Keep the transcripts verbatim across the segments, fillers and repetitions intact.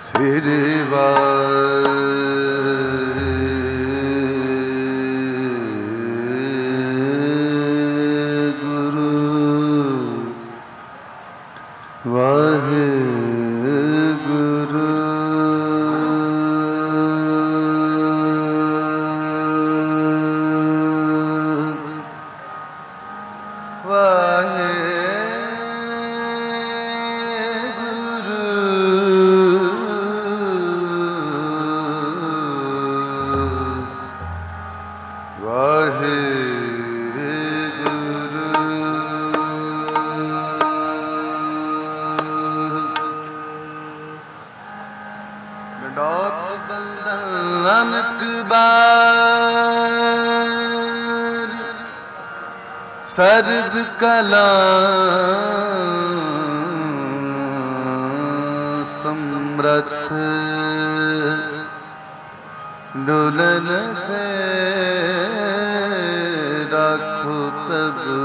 ਤੇਰੇ ਵਾਹਿਗੁਰੂ ਵਾਹਿਗੁਰੂ ਸਰਬ ਕਲਾ ਸਮਰਥ ਡੁਲਨ ਤੇ ਰਾਖੋ ਪ੍ਰਭੂ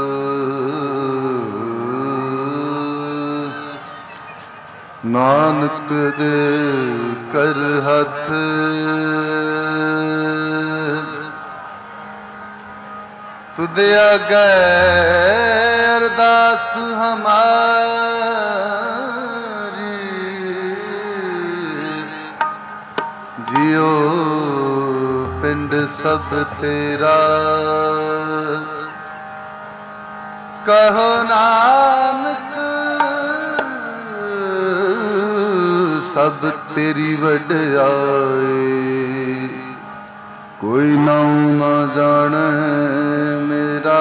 ਨਾਨਕ ਦੇ ਕਰ ਹੱਥ ਤੁਧ ਆਗੇ ਅਰਦਾਸ ਹਮਾਰੀ ਜਿਉ ਪਿੰਡ ਸਭ ਤੇਰਾ ਕਹੋ ਨਾਨਕ ਸਭ ਤੇਰੀ ਵਡਿਆਈ ਕੋਈ ਨਾਉ ਨਾ ਜਾਣੈ ਮੇਰਾ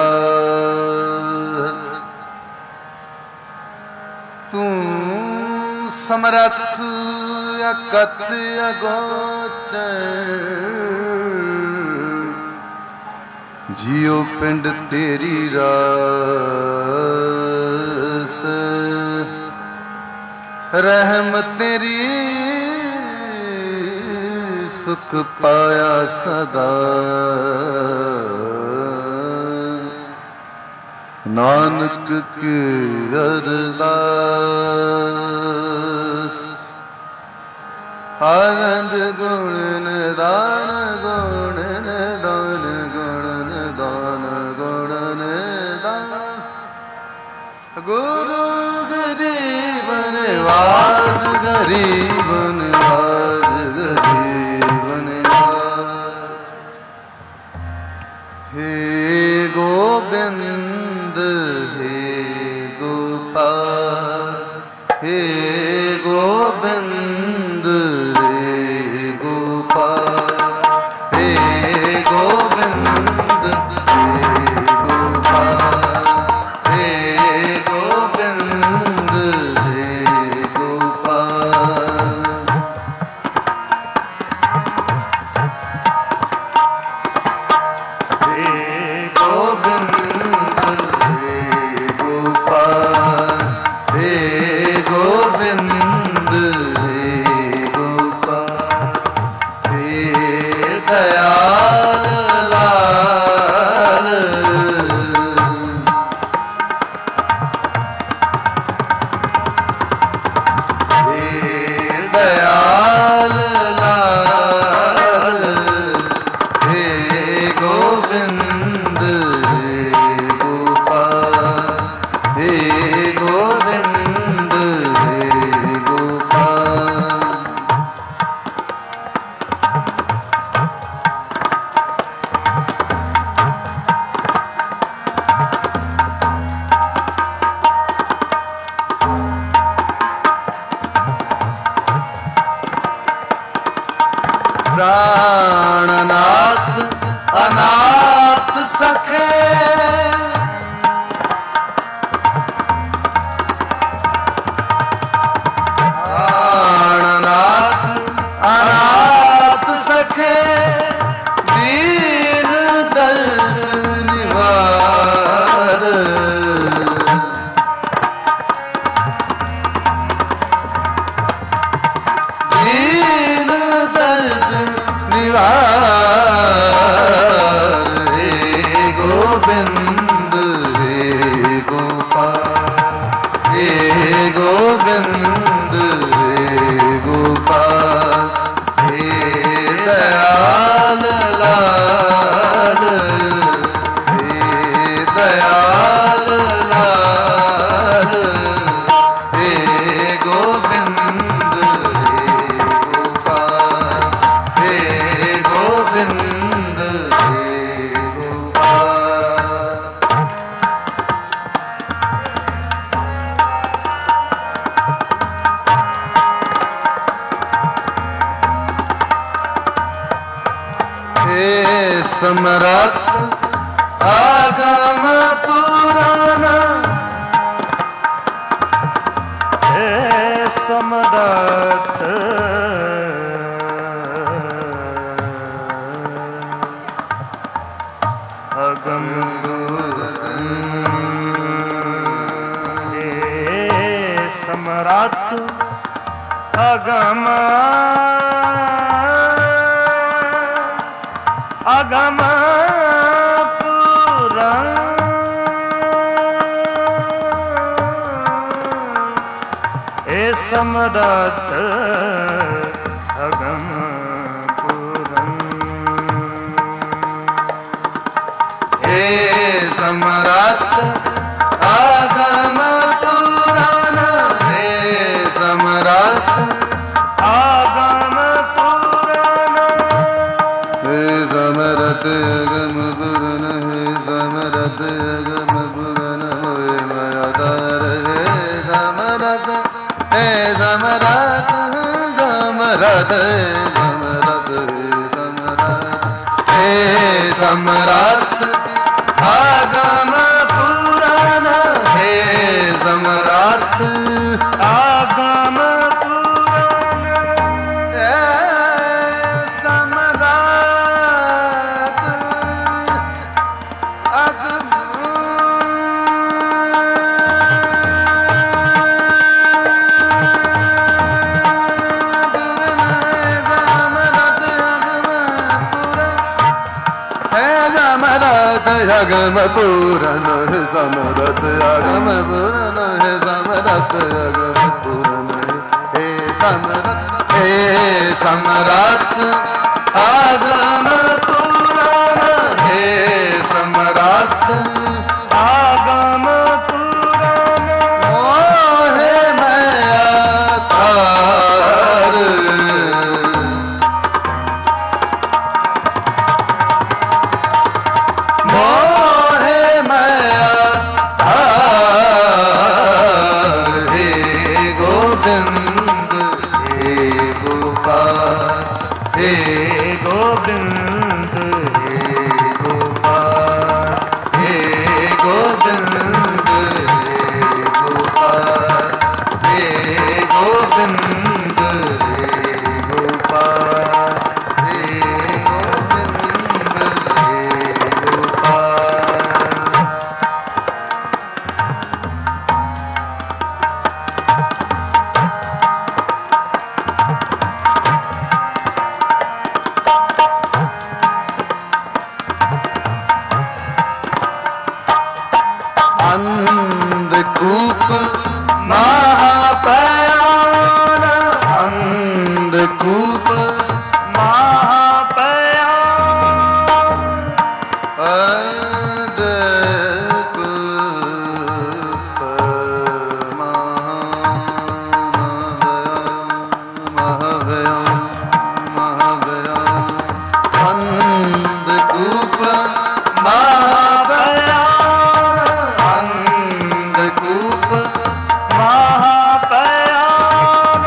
ਤੂੰ ਸਮਰੱਥ ਅਕਥ ਅਗੋਚਰ ਜਿਉ ਪਿੰਡ ਤੇਰੀ ਰਾਸ ਰਹਿਮ ਤੇਰੀ ਸੁਖ ਪਾਇਆ ਸਦਾ ਨਾਨਕ ਕੀ ਅਰਦਾਸ ਆਨੰਦ ਗੁਣ ਨਿਦਾਨ ਗੁਣ ਨਿਦਾਨ ਗੁਣ ਨਿਦਾਨ ਗੁਣ ਨਿਦਾਨ ਗੁਰੂ ਗਰੀਬ ਨਿਵਾਜ ਗਰੀਬ ਨਿਵਾਜ ਗਰੀਬ ਨਿਵਾਜ ਹੇ ਗੋਬਿੰਦ ਹੇ ਗੋਪਾਲ ਹੇ ਗੋਬਿੰਦ ਹੇ ਗੋਪਾਲ ਹੇ ਗੋਬਿੰਦ ਹੇ ਗੋਪਾਲ ਹੇ ਗੋਬਿੰਦ ਹੇ ਗੋਪਾਲ ਹੇ ਗੋਬਿੰਦ ਹੇ ਗੋਪਾਲ ਹੇ ਗੋਬਿੰਦ ਹੇ ਗੋਪਾਲ ਹੇ ਦਇਆਲ ਲਾਲ ਹੇ ਦਇਆਲ ਲਾਲ ਹੇ ਗੋਬਿੰਦ ਹੇ ਗੋਪਾਲ ਹੇ ਗੋਬਿੰਦ ਹੇ ਗੋਪਾਲ ਪ੍ਰਾਣਨਾਥ ਅਨਾਥ ਸਖੇ ਪ੍ਰਾਣਨਾਥ ਅਨਾਥ ਸਖੇ ਦੀਨ ਦਰਦ ਨਿਵਾਰ ਦੀਨ ਦਰਦ ਨਿਵਾਰ ਹੇ ਗੋਬਿੰਦ ਹੇ ਗੋਪਾਲ ਹੇ ਗੋਬਿੰਦ ਹੇ ਗੋਪਾਲ समरथ आगम पुराण हे समरथ अगम समरथ अगम अगम पुराण हे समरथ अगम पुराण हे समरथ आगम पुराण हे समरथ आगम पुराण हे समरथ अगम पुराण हे समरथ अगम पुराण होए मायादार हे समरथ हे समरथ समरथ समरथ हे समरथ आगम पुराण हे समरथ आगम पुराण हे समरथ अगम अगम पुराण हे समरथ अगम पुराण हे समरथ अगम पुराण हे समरथ हे समरथ अगम पुराण हे समरथ आगम पुराण मोहे माया तार मोहे माया तार हे गोविंद हे गोपाल हे गोविंद हे गोपाल हे गोविंद हे गोपाल हे गोविंद हे गोपाल हे गोविंद हे गोपाल अंधकूप महापयान अंधकूप महापयान अंधकूप महाभयान महाभयान अंधकूप महाभयान अंधकूप महापयान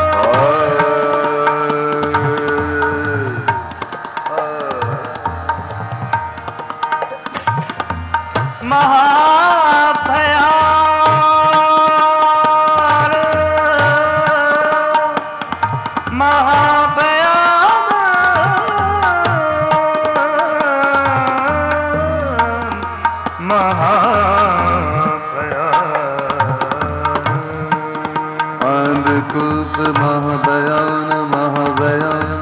अंधकूप महाभयान महाभयान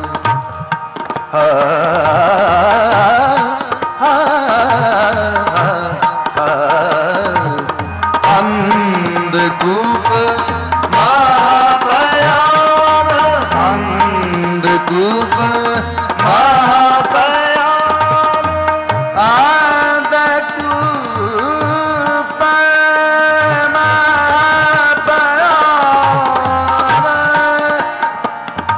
अंधकूप महाभयान अंधकूप महाभयान अंधकूप महाभयान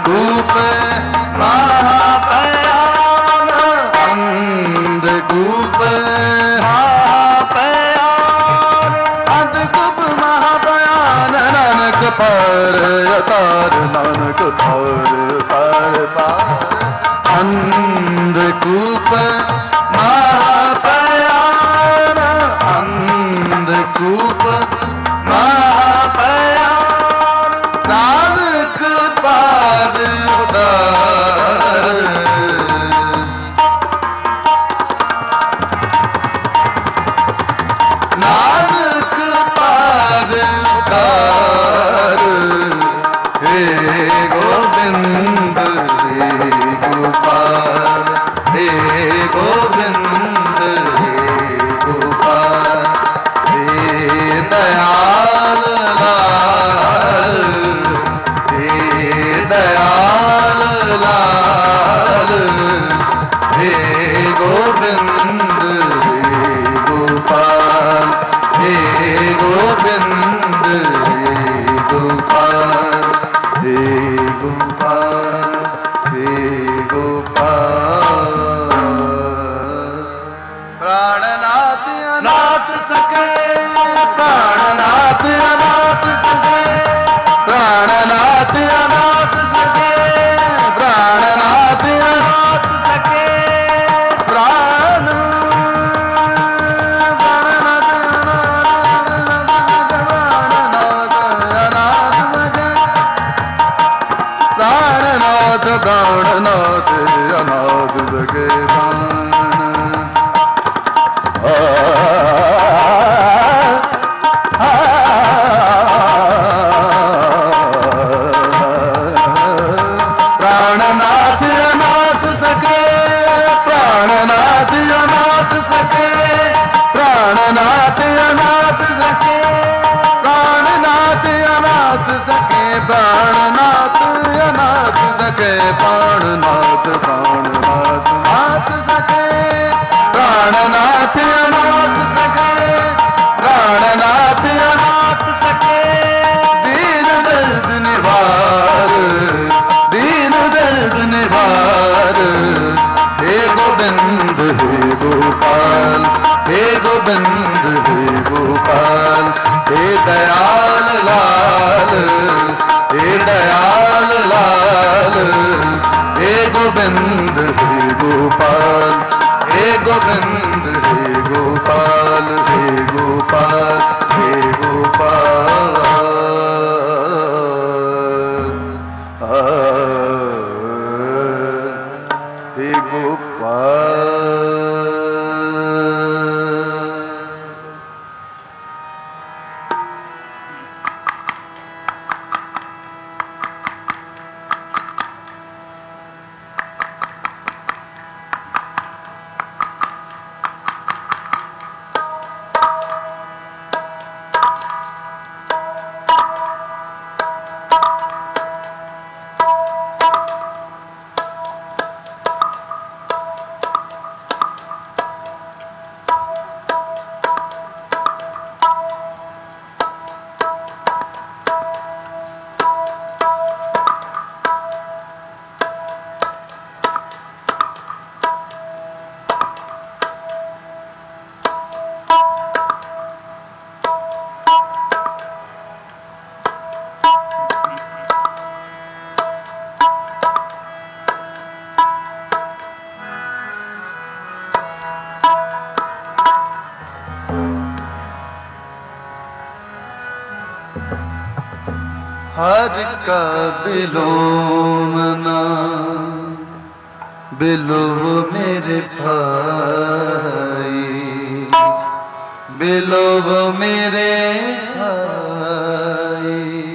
अंधकूप महाभयान अंधकूप महाभयान अंधकूप महाभयान नानक पार अतार नानक पार पार पार अंधकूप महाभयान अंधकूप महाभयान नानक पार उतार नानक पार उतार हे गोविंद हे गोपाल हे गोविंद हे गोपाल हे दयाल लाल हे दयाल लाल हे गोविंद हे गोपाल हे गोविंद हे गोपाल हे गोपाल हे गोपाल प्राणनाथ अनाथ सके प्राणनाथ अनाथ सके प्राणनाथ अनाथ सके प्राणनाथ अनाथ सके प्राण प्राणनाथ प्राणनाथ अनाथ सके प्राणनाथ प्राणनाथ अनाथ सके प्राणनाथ अनाथ सके प्राणनाथ अनाथ सके प्राणनाथ अनाथ सके प्राणनाथ अनाथ सके प्राणनाथ अनाथ सके प्राणनाथ प्राणनाथ नाथ सके प्राणनाथ अनाथ सके प्राणनाथ अनाथ सके दीन दर्द निवार दीन दर्द निवार हे गोविंद हे गोपाल हे गोविंद हे गोपाल हे दयाल लाल हे दयाल लाल हे गोविंद हे गोपाल हे गोविंद हे गोपाल हे गोपाल हे गोपाल हे गोपाल हर का बिलोमना बिलो मेरे भाई बिलो मेरे भाई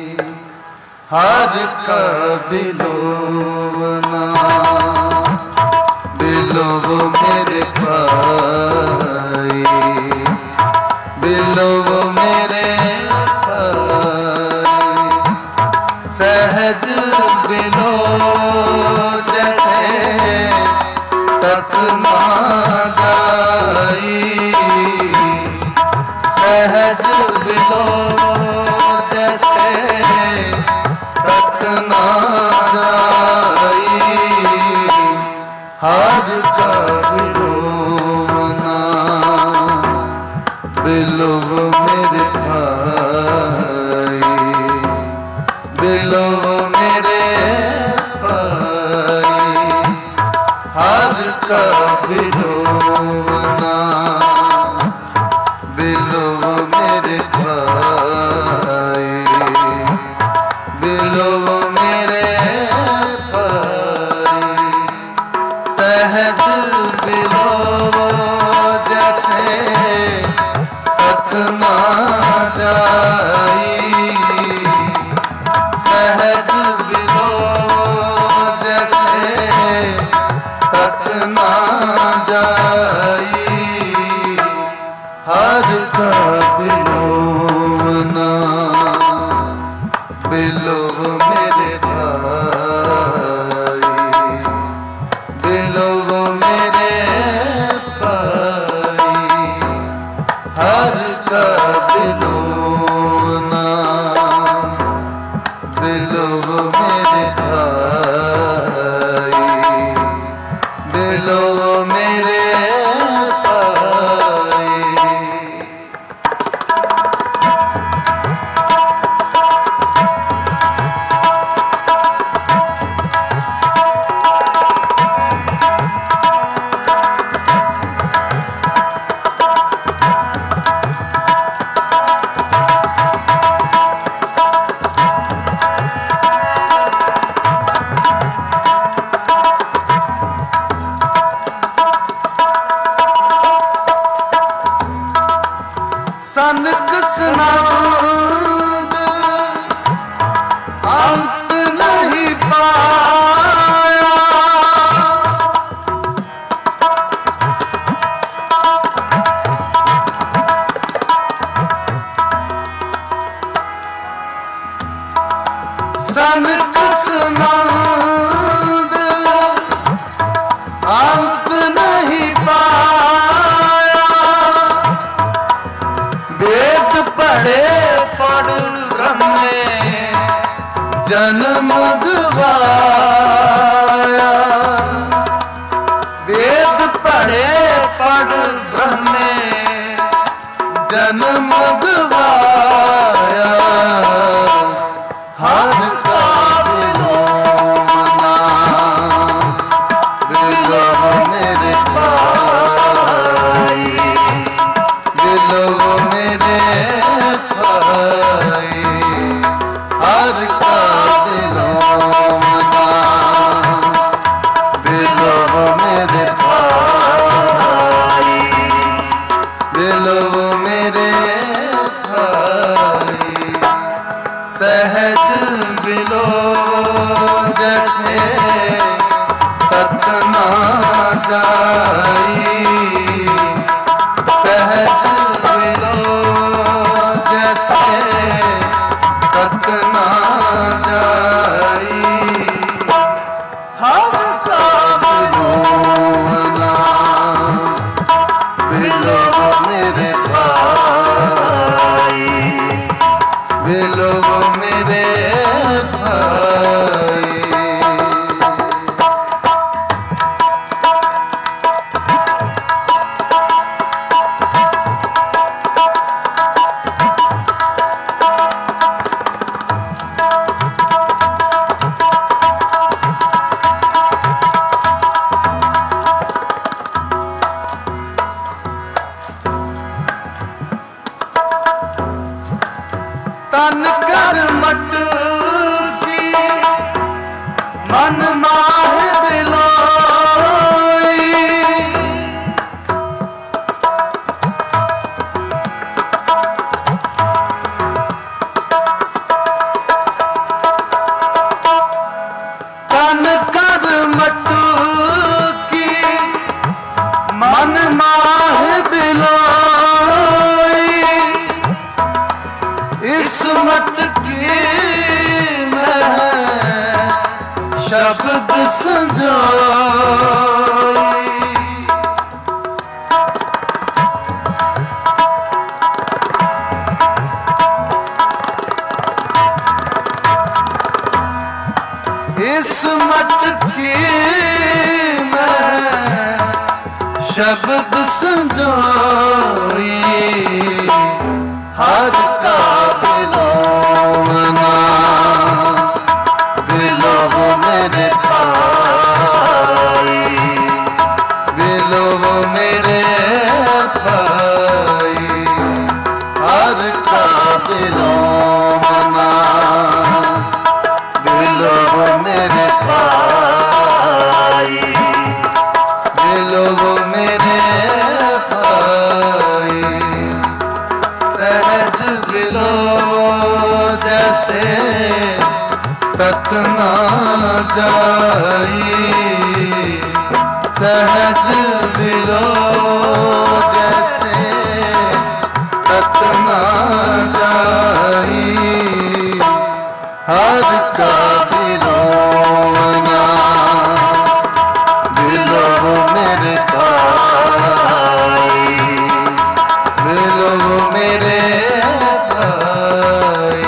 हर का बिलोमना बिलो मेरे भाई बिलो मेरे सहज बिलो जैसे तक ना जाई सहज बिलो जैसे तक ना जाई का बिलोवना बिलोव मेरे भाई बिलोव मेरे भाई सहज बिलोव जैसे तक ना जाई सहज बिलोव जैसे तक ना जाई हर का बिलोवना बिलोव मेरे भाई बिलोव मेरे भाई हर का बिलोवना बिलोव मेरे भाई बिलोव मेरे भाई सनक सनंद अंत नहीं पाया सनक सनंद अंत नहीं पाया वेद पढ़े पढ़ ब्रह्मे जन्म गवाया वेद पढ़े पढ़ ब्रह्मे जन्म गवाया हर का बिलोवना बिलोव मेरे भाई बिलोव मेरे भाई हर का बिलोवना बिलोव मेरे भाई बिलोव मेरे भाई सहज बिलोव जैसे तक ना जाई सहज बिलोव जैसे तक ना जाई हर का बिलोवना बिलोव मेरे भाई बिलोव मेरे भाई तन कर मट की मन माह बिलोई तन कर मट की मन माह बिलोई इस मत की मैं शब्द संजोई इस मत की मैं शब्द संजोई हर का बिलोवना बिलोव मेरे भाई जाई सहज बिलो जैसे तत ना जाई हर का बिलोवना बिलो मेरे भाई बिलो मेरे भाई।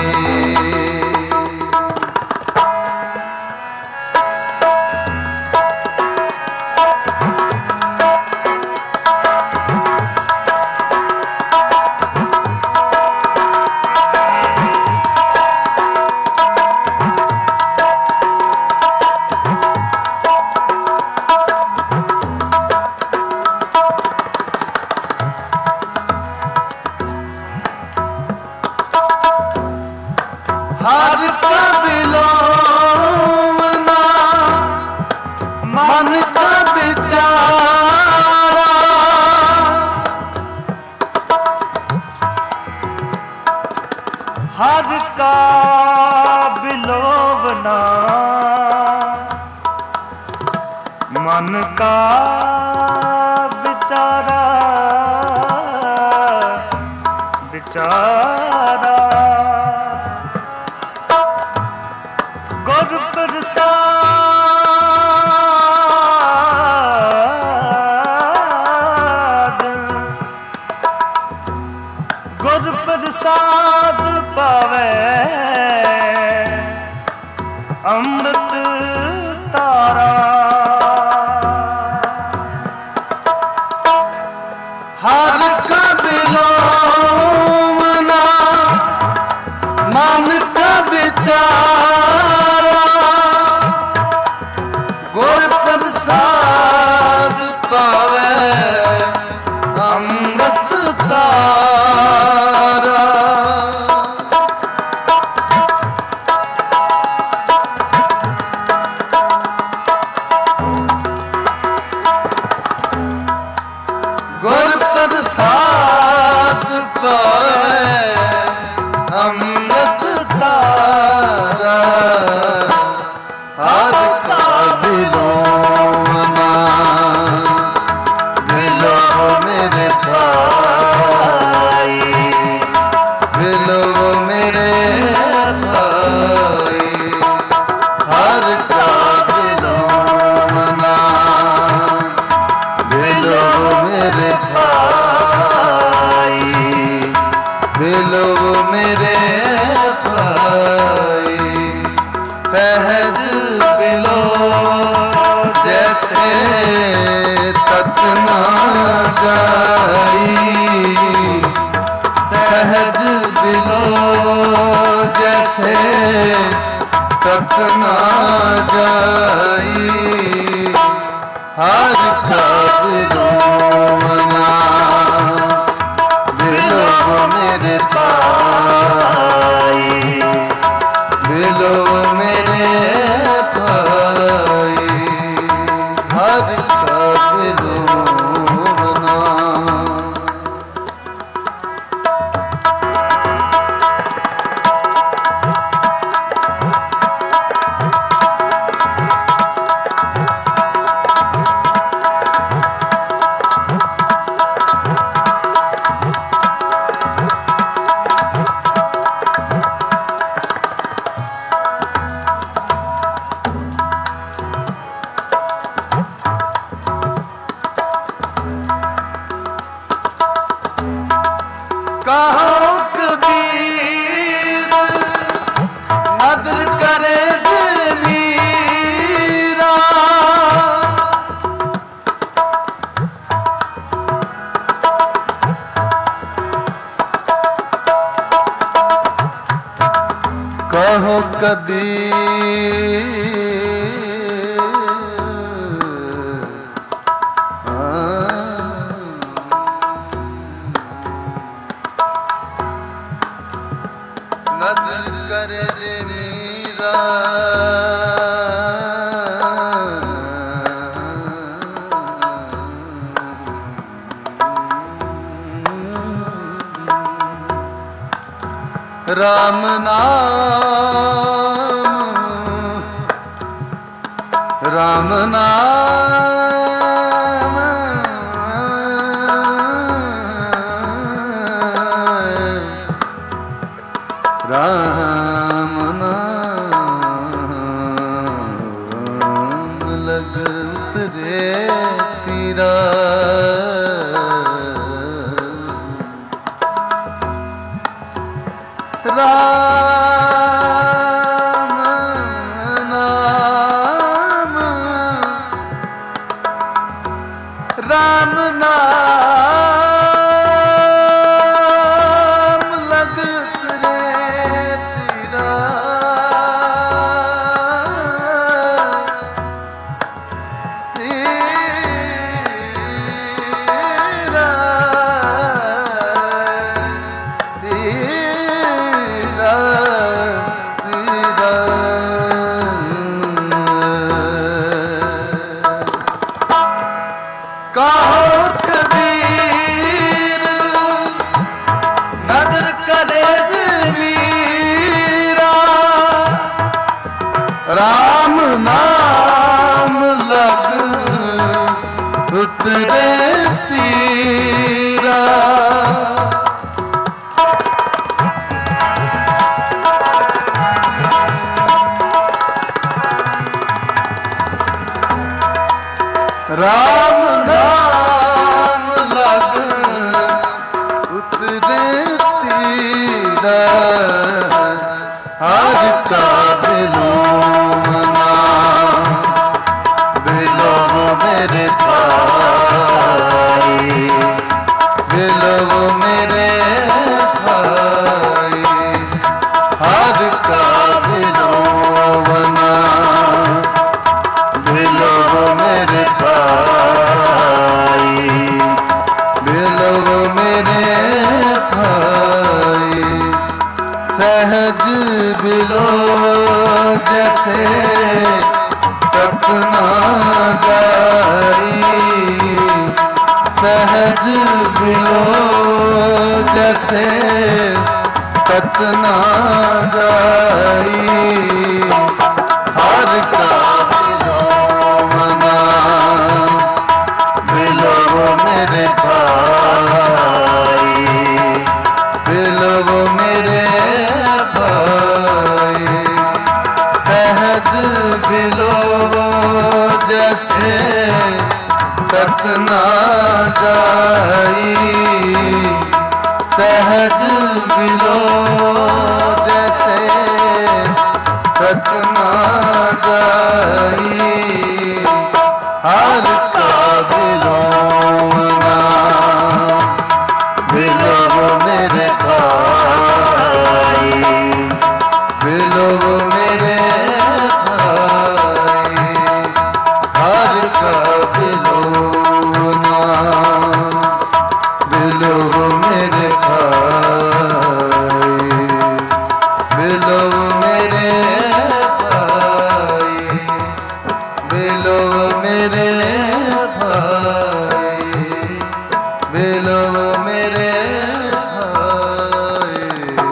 हर का बिलोवना मन का विचारा हर का बिलोवना मन का विचारा विचारा गुर प्रसाद गुर प्रसाद पावे अमृत तारा हर का बिलोवना मन का विचारा गुर प्रसाद पावे अमृत तारा। गुर प्रसाद पावे अमृत तारा हर का बिलोवना बिलो मेरे भाई बिलो मेरे भाई हर का बिलोवना बिलो मेरे भाई बिलो मेरे भाई सहज बिलो जैसे तत ना जाई सहज बिलो जैसे तत ना जाई हर का बिलोवना बिलो मेरे भाई बिलो मेरे भाई हर का बिलोवना। कहो कबीर नदर करे दिल मीरा कहो कबीर नदर करे रे मीरा राम नाम राम नाम राम नाम लग उतरे तीरा राम नाम राम नाम लग उतरे तीरा तीरा तीरा तीरा कहो कबीर नदर करे वीरा राम नाम लग उतरे तीरा राम नाम लग उतरे तीरा हर का बिलो मना बिलो मेरे भाई बिलो मेरे भाई हर का बिलो मना बिलो मेरे भाई बिलो मेरे भाई सहज बिलो जैसे कपना जाई सहज बिलो जैसे कतना जाई हर का बिलो मना बिलो मेरे भाई बिलो मेरे भाई सहज बिलो जैसे कतना जाई सहज बिलो जैसे कतना जाई हर का बिलो मना बिलो मेरे भाई बिलो मेरे भाई हर का बिलो मना बिलो मेरे भाई बिलो मेरे भाई बिलो मेरे भाई बिलो मेरे भाई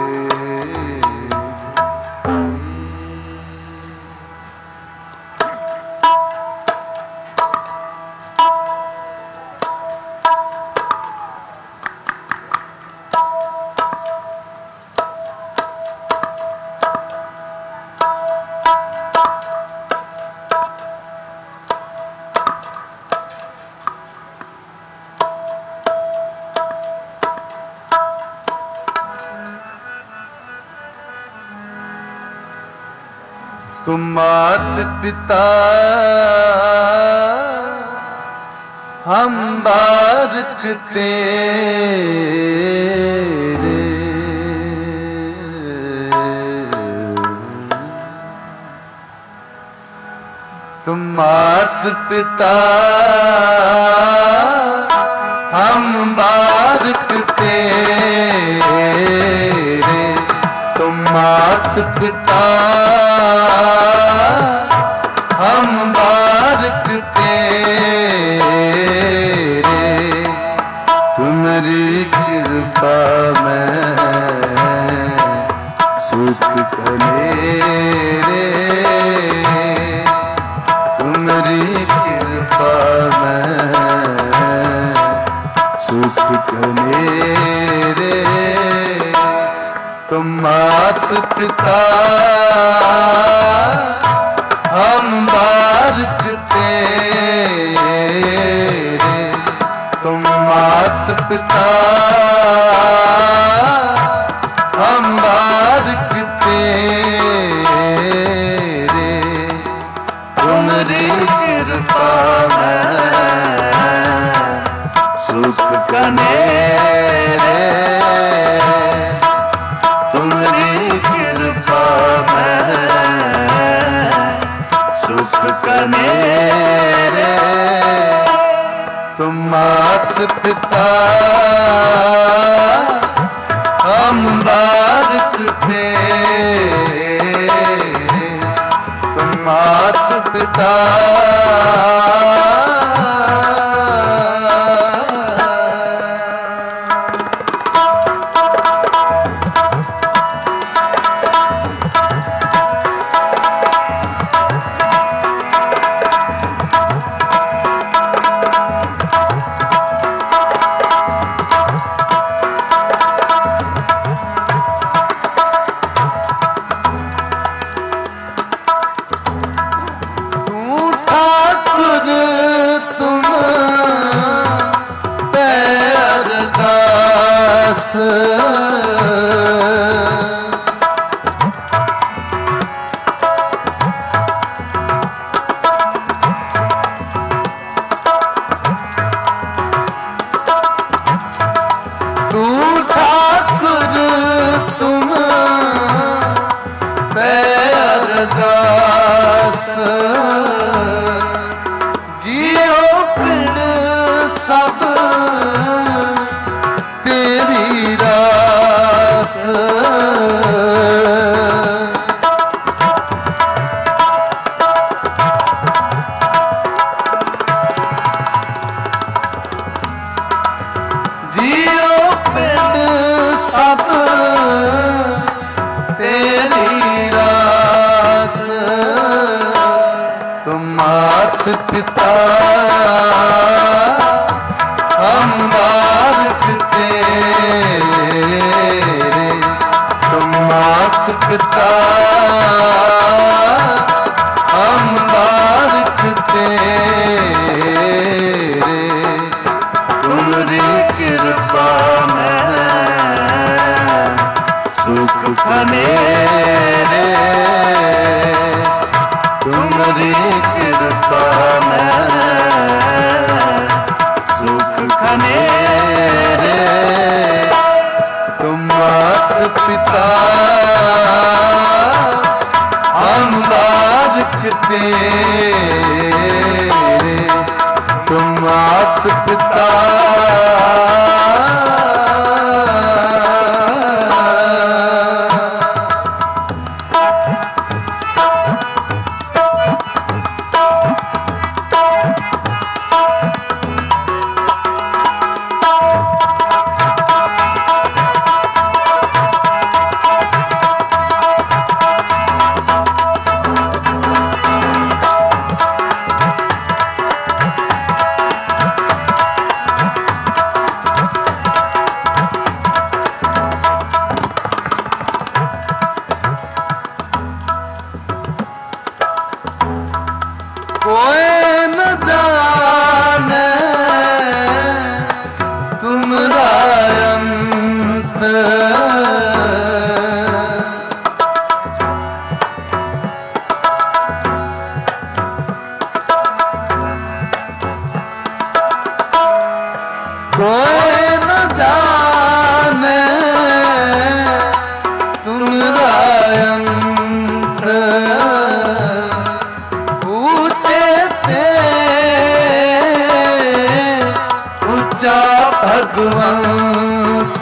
तुम मात पिता हम बारिक तेरे तुम मात पिता हम बारिक तेरे तुम मात पिता हम बारिक तेरे तुम्हारी कृपा में सुख कनेरे तुम मात पिता हम बारक तेरे, तुम मात पिता हम बारक तेरे, तुम्हारी कृपा में सुख कनेरे, तुम्हारी कृपा में सुख कनेरे, तुम मात पिता हम बारक तेरे, तुम मात पिता पिता हम बारक तेरे, तुम मात पिता हम बारक तेरे, तुम्हारी कृपा में सुख कनेरे, तुम्हारी कृपा में सुख कनेरे, तुम मात पिता हम बारक तेरे, तुम मात पिता भगवंत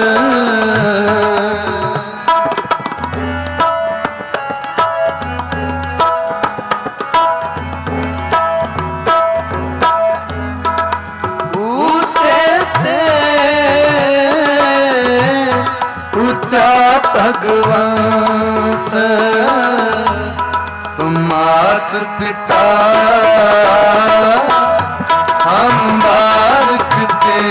ऊंचे थे ऊंचा भगवंत, तुम मात पिता हम बारक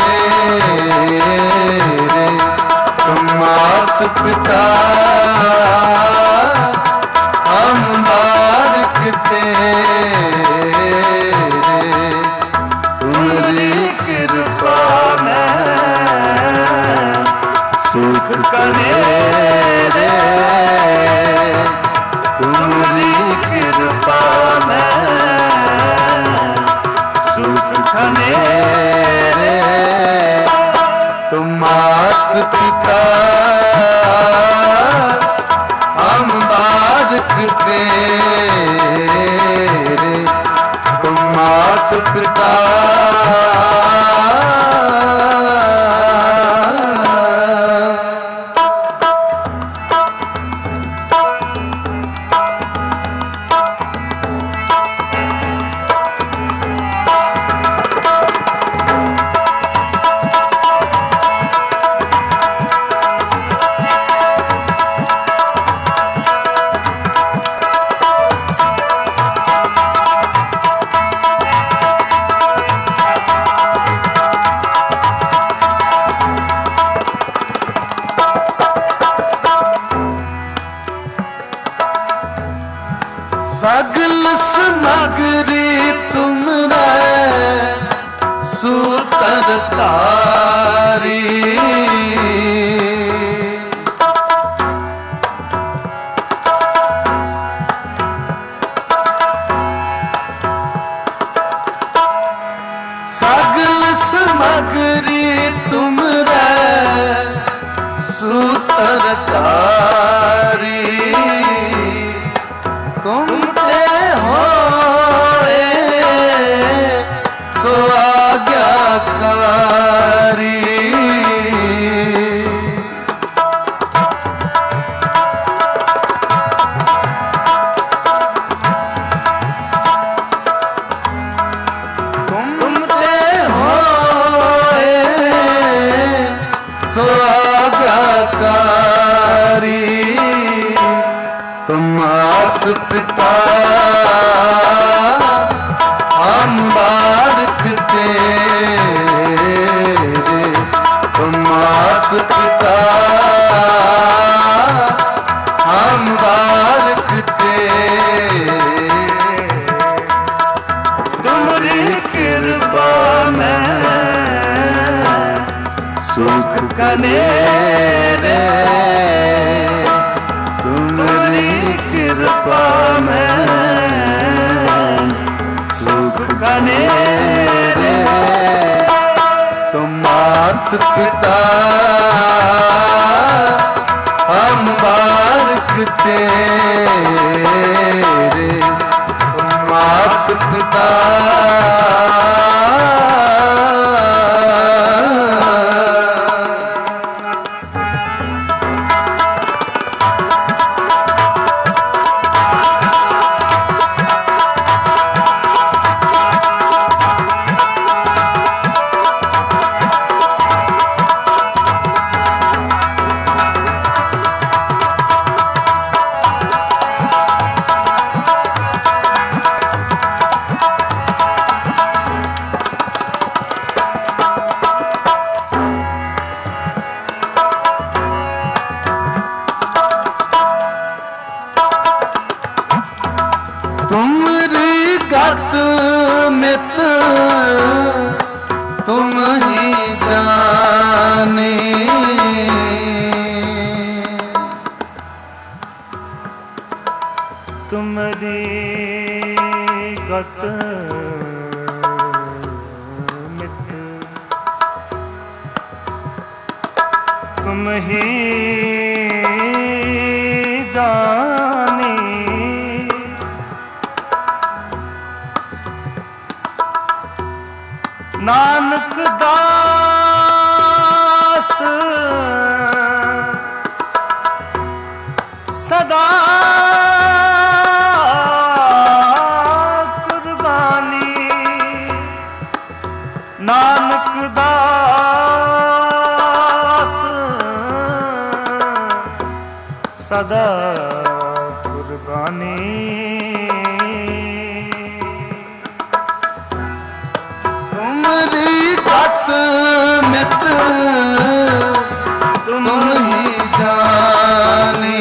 तेरे, तुम मात पिता पिता सगल समगरी तुमरे सूतर तारी सगल समगरी तुमरे सूतर तारी तुम मात पिता हम बालक तेरे तुम मात पिता हम बालक तेरे तुम्हारी कृपा में सुख कनेरे कृपा में सुख कनेरे तुम मात पिता हम बालक तेरे तुम मात पिता तुमरी गत मित तुम ही जाने तुमरी गत मित तुम ही जाने नानक दास सदा कुर्बानी नानक दास सदा कुर्बानी तुमरी गत मित तुम ही जाने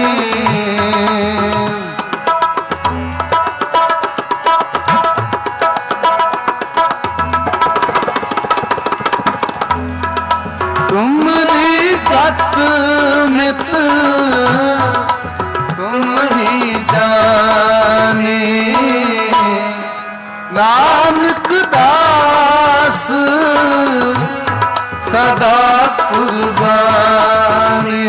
तुमरी गत मित तुम ही जाने नानक दास सदा कुर्बानी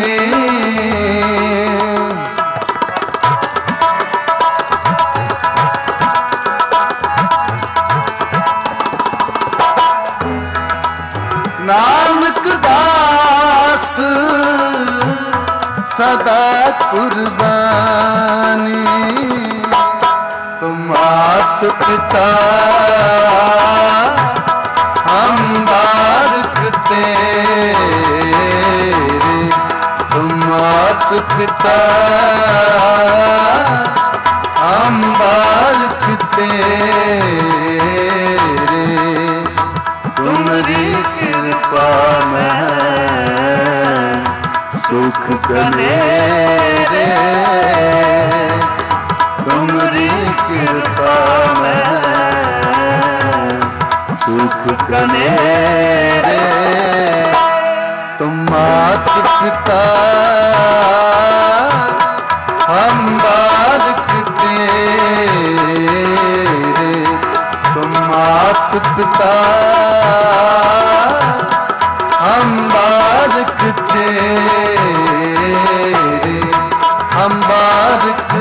सदा कुर्बानी। तुम मात पिता हम बालक तेरे, तुम मात पिता हम बालक तेरे। तुम्हारी कृपा में सुख कनेरे, तुम्हारी कृपा में सुख कनेरे। तुम मात पिता हम बालक तेरे, तुम मात पिता हम बालक तेरे, हम बालक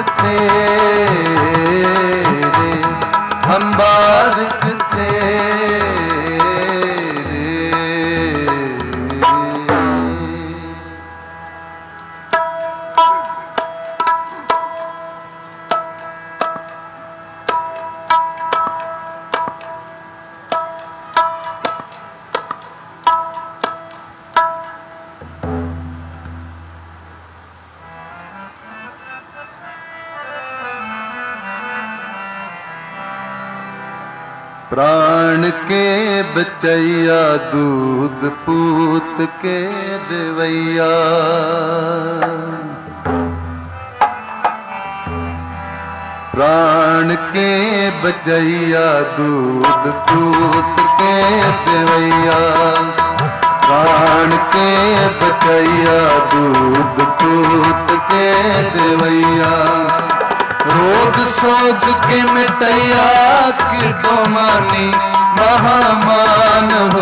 तेरे, हम बालक तेरे। प्राण के बचैया दूध पूत के देवैया, प्राण के बचैया दूध पूत के देवैया, प्राण के बचैया दूध पूत के देवैया। रोग सोग के मिटैया की तो मानी महामान हो,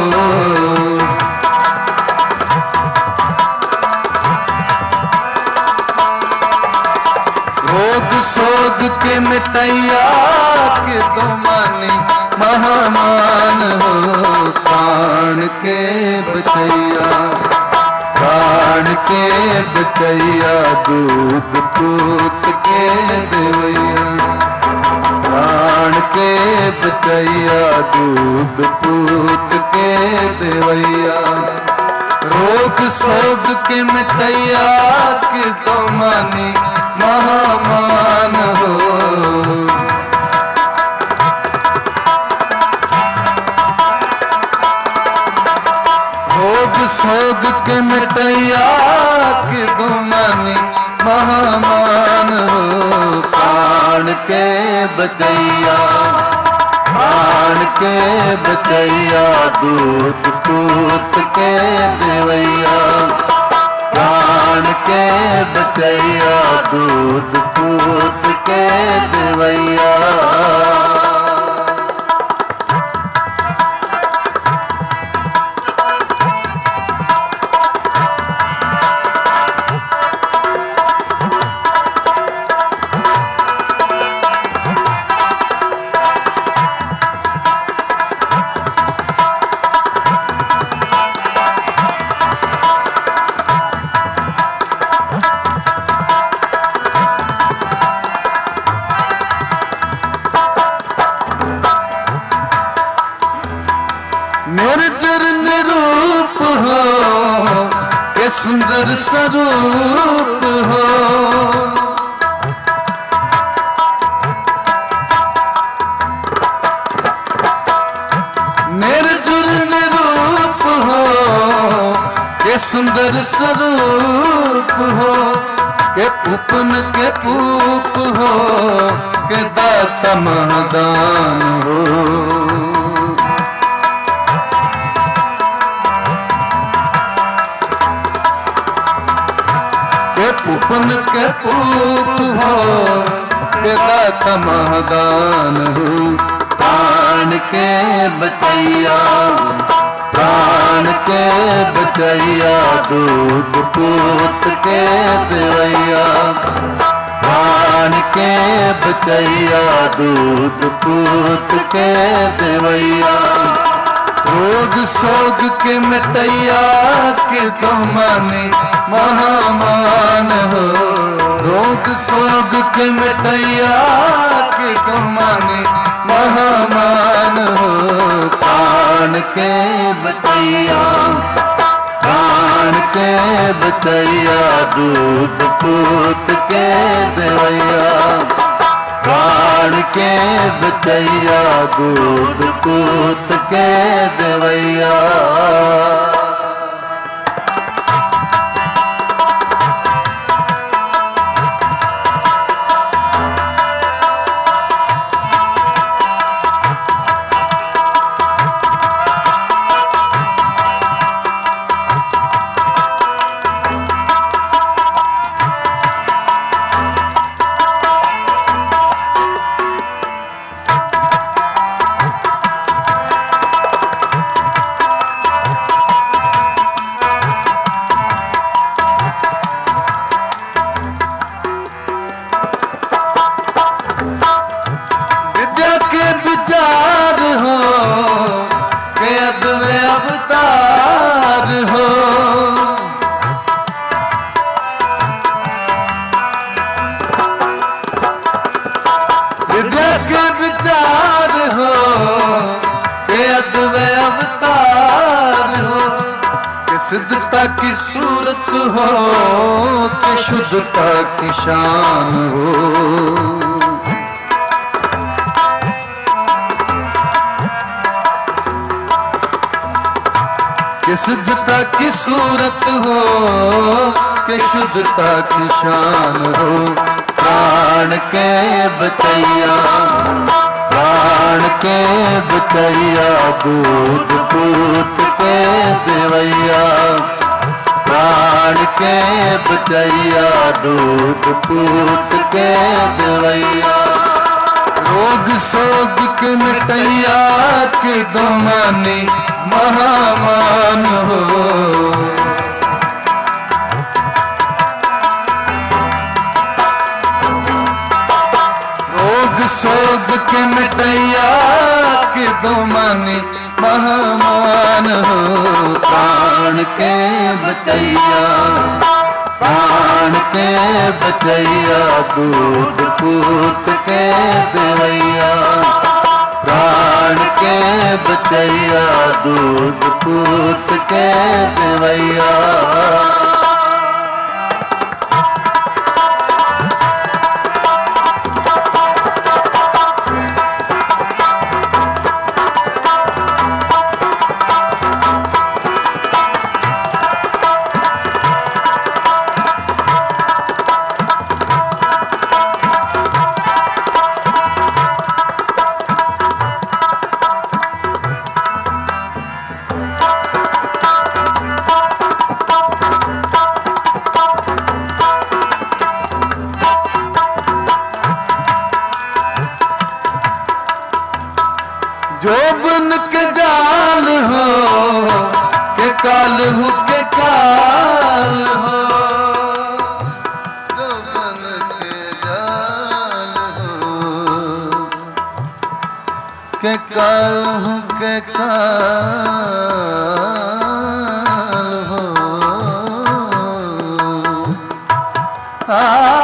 रोग सोग के मिटैया की तो मानी महामान हो। प्राण के बचैया, प्राण के बचैया दूध पूत के देवैया, प्राण के बचैया दूध पूत के देवैया। रोग सोग के मिटैया के तो मानी महामान हो, रोग सोग के मिटैया के तो मानी महामान हो। प्राण के बचैया, प्राण के बचैया दूध पूत के देवैया, प्राण के बचैया दूध पूत के देवैया। निर्जर निरूप हो के सुंदर स्वरूप हो, निर्जर निरूप हो के सुंदर स्वरूप हो, के पूपन के पूप हो के दाता महादान हो। पूपन के पूप हो के दाता महादान हो। प्राण के बचैया, प्राण के बचैया दूध पूत के देवैया, प्राण के बचैया दूध पूत के देवैया। रोग सोग के मिटैया के तुम माने महामान हो। रोग सोग के मिटैया के तुम माने महामान हो। प्राण के बचैया प्राण के बचैया दूध पूत के देवैया। प्राण के बचैया दूध पूत के देवैया। सिद्धता की सूरत हो कि शुद्धता की शान हो। कि सिद्धता की सूरत हो कि शुद्धता की शान हो। प्राण के बचैया प्राण के बचैया दूध पूत के देवैया। प्राण के बचैया दूध पूत के देवैया। रोग सोग के मिटैया के दमाने महामान हो। रोग सोग के मिटैया के दमाने महामान हो। प्राण के बचैया प्राण के बचैया दूध पूत के देवैया। प्राण के बचैया दूध पूत के देवैया। जोबन के जाल हो के काल हो के काल हो। जोबन के जाल हो के काल हो के काल हो। आ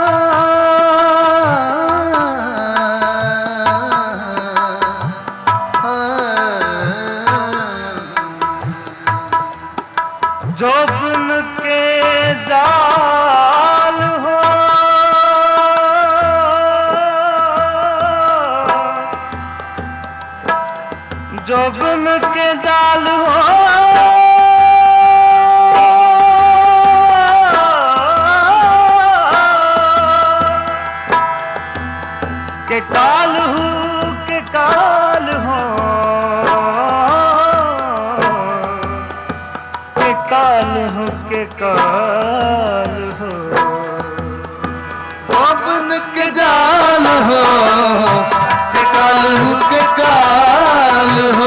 जोबन के जाल हो जोबन के जाल हो के काल हो के काल हो काल हो के काल हो। जोबन के जाल हो के काल हो के काल हो।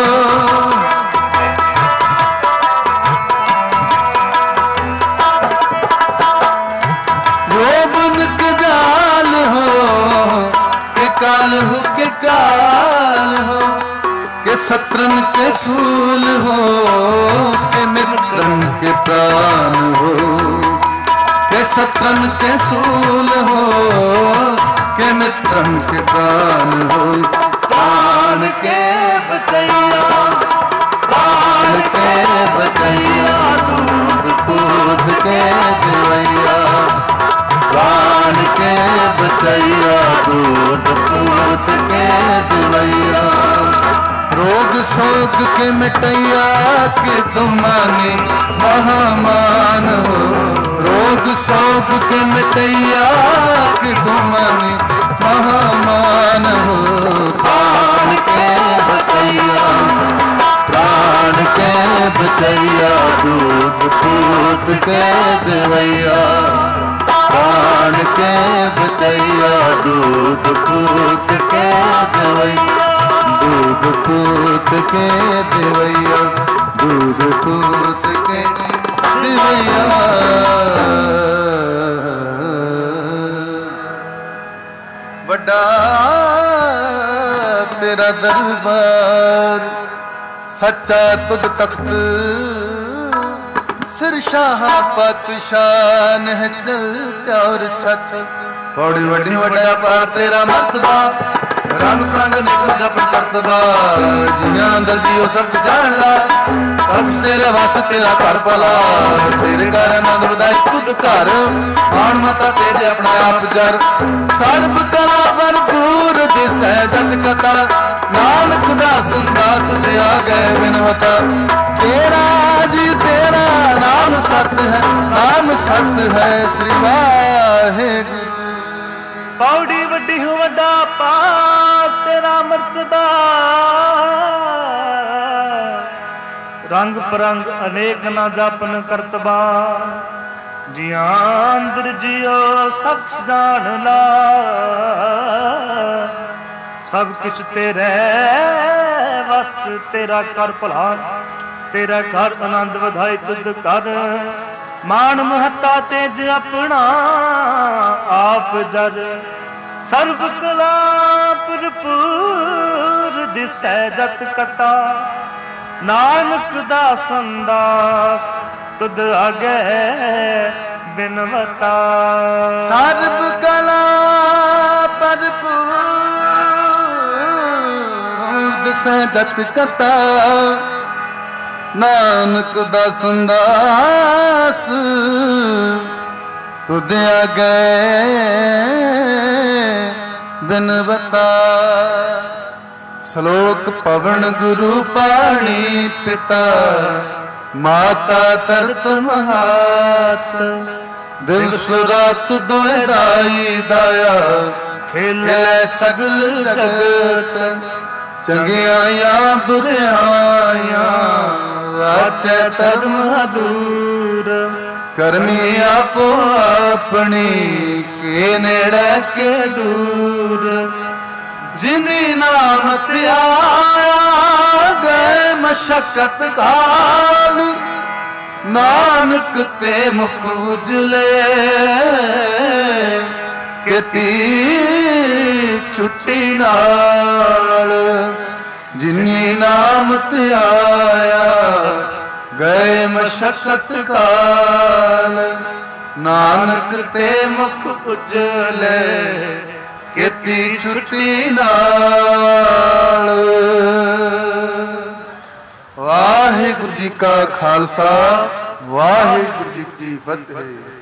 जोबन के जाल हो के काल हो के काल हो। के शत्रन के सूल हो के मित्रन के प्राण हो, के शत्रन के सूल हो के मित्रन के प्राण हो। प्राण के बचैया, प्राण के बचैया, दूध पूत के देवैया, प्राण के बचैया, दूध पूत के देवैया। रोग शोक के मिटैया के तुमानी महामान हो, रोग शोक के मिटैया के तुमानी महामान हो। प्राण के बचैया, प्राण के बचैया, दूध पूत के देवैया, प्राण के बचैया, दूध पूत के देवैया, दूध पूत के देवैया, दूध पूत के देवैया। बड़ा तेरा दरबार, सच्चा तुद तख्त, सिर शाह पातशाह है चल चौर छत। पौड़ी वड्डी वड्डा पार तेरा मर्तबा, रंग रंग निकल जप करतदा, जियां अंदर जियो सब जानला, सब तेरे वास तेरा घर भला, तेरे घर आनंद बधाई तुद घर, आन माता तेरे अपना आप जर। सर्ब कला भरपूर दिसै जत कथा, नानक दास दास तुझे आ गए बिनवता। तेरा जी तेरा नाम सत है, नाम सत है श्री वाहेगुरु। पौड़ी वड्डी हो वड्डा पार तेरा मर्तबा, रंग परंग अनेक ना जापन करतबा, जियां अंदर जियो सब जान ला, सब कुछ तेरे वस तेरा कर भला, तेरा घर आनंद वधाई तुद कर। मान महता तेज अपना आप जर, सर्व कला भरपूर दिसै जत कथा, नानक दासन दास तुद आगे बिनवता। सर्व कला भरपूर दिसै जत कथा, नानक दासन दास तुद आगे बिनवता। श्लोक पवन गुरु पाणी पिता, माता तरत महात, दिवस रात दोए दाई दाया, खेले सगल जगत। चंगियाया बुरियाया वाचे धर्म दूर, करमी आपो अपनी के नेड़े के दूर। जिनी नाम त्याया गए मशक्कत घाल, नानक ते मुख उजले केती छुट्टी नाल। जिनी नाम त्याया गए मशक्कत काल, नानक ते मुख उजले केती छुट्टी नाल। वाहिगुरु जी का खालसा, वाहिगुरु जी की फतेह।